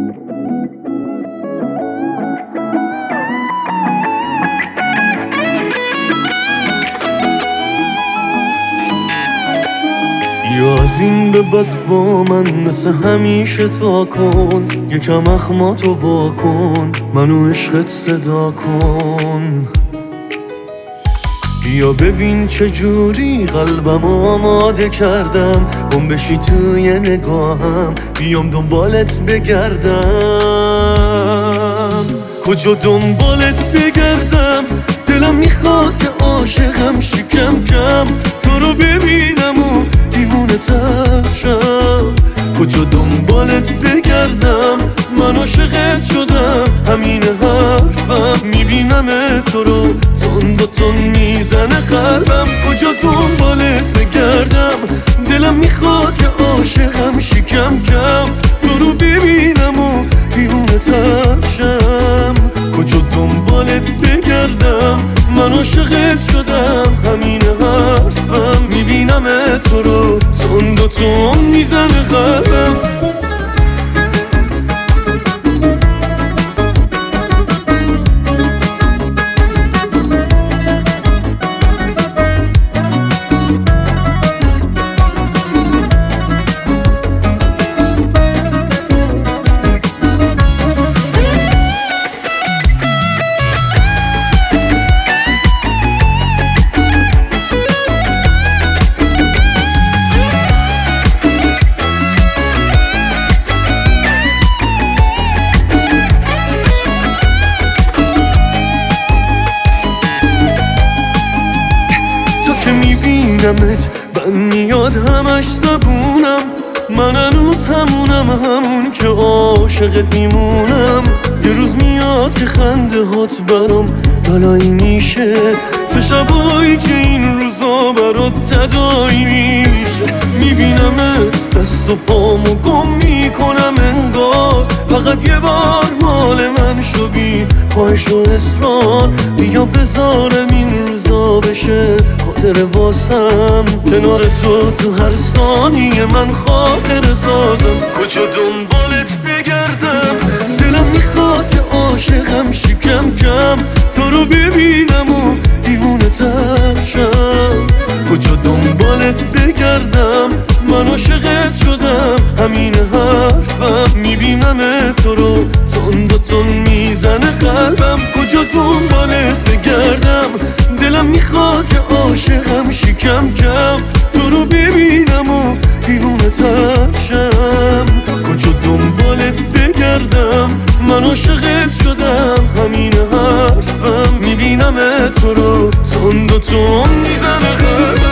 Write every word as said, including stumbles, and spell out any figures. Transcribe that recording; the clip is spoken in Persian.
یا از این به بعد با من مثل همیشه تا کن، یکم اخماتو وا کن، منو عشقت صدا کن. بیا ببین چجوری قلبم آماده کردم، گم بشی توی نگاهم، بیام دنبالت بگردم. کجا دنبالت بگردم؟ دلم میخواد که عاشقم شکم کم، تو رو ببینم و دیوونه تر شم. کجا دنبالت بگردم؟ من عاشقت شدم، همین حرفم، میبینم تو رو تند و تند میزنه قلبم. کجا دنبالت بگردم؟ دلم میخواد که عاشقم شکم کم، تو رو ببینم و دیوونه تر شم. کجا دنبالت بگردم؟ من عاشقت شدم، همین حرفم، میبینم تو رو تند و تند میزنه قلبم. میبینمت من میاد همش زبونم، من هنوز همونم، همون که عاشقت میمونم. یه روز میاد که خنده هات برام بلایی میشه، چه شبایی که این روزا برات تدایی میشه. میبینمت دست و پامو گم میکنم انگار، فقط یه بار مال من شو بی خواهش و اصرار. بیا بذارم این روزا بشه خاطر واسم، کنار تو تو هر ثانیه من خاطر سازم. کجا دنبالت بگردم؟ دلم میخواد که عاشقم شکم کم، تو رو ببینم و دیوونه تر شم. کجا دنبالت بگردم؟ من عاشقت شدم، همین حرفم، میبینم تو رو تند و تند میزنه قلبم. کجا دنبالت بگردم؟ دلم میخواد که عاشقم شکم کم، تو رو ببینم و دیوونه تر شم. کجا دنبالت بگردم؟ من عاشقت شدم، همین حرفم، میبینم تو رو تند و تند میزنه قلبم.